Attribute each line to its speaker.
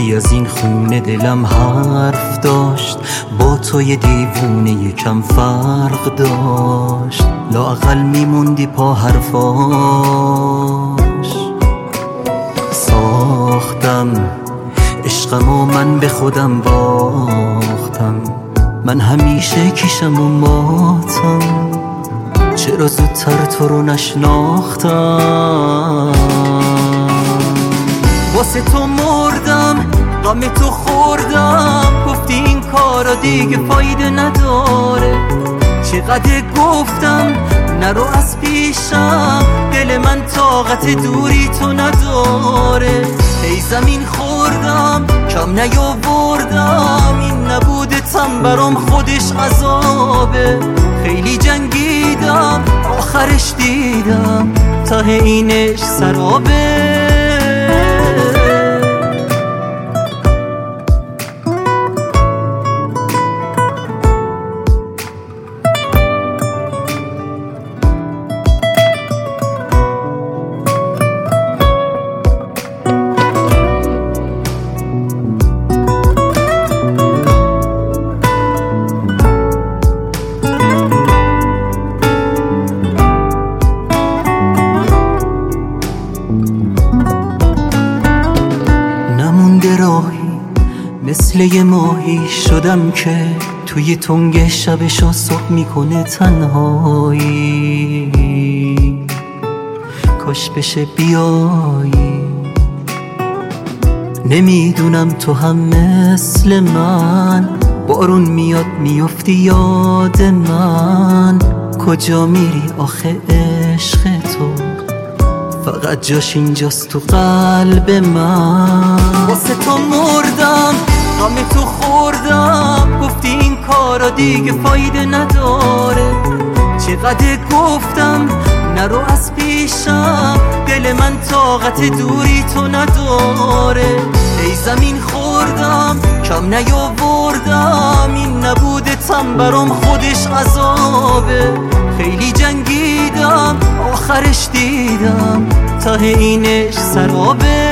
Speaker 1: خیلی از این خونه دلم حرف داشت، با تو یه دیوونه یکم فرق داشت، لااقل میموندی پا حرفاش. ساختم عشقمو من به خودم باختم، من همیشه کیشم و ماتم، چرا زودتر تو رو نشناختم. واسه تو مردم، غم تو خوردم، گفتی این کارا دیگه فایده نداره. چقدر گفتم نرو از پیشم، دل من طاقت دوری تو نداره. ای زمین خوردم کم نیاوردم، این نبودتم برام خودش عذابه. خیلی جنگیدم آخرش دیدم ته اینش سرابه. مثل یه ماهی شدم که توی تنگ شبشا صبح میکنه تنهایی. کاش بشه بیایی، نمیدونم تو هم مثل من، بارون میاد میفتی یاد من. کجا میری آخه عشق تو، فقط جاش اینجاست تو قلب من. واسه تو مردم، غم تو خوردم، گفتی این کارا دیگه فایده نداره. چقدر گفتم نرو از پیشم، دل من طاقت دوری تو نداره. ای زمین خوردم کم نیاوردم، این نبودتم برام خودش عذابه. خیلی جنگیدم آخرش دیدم ته اینش سرابه.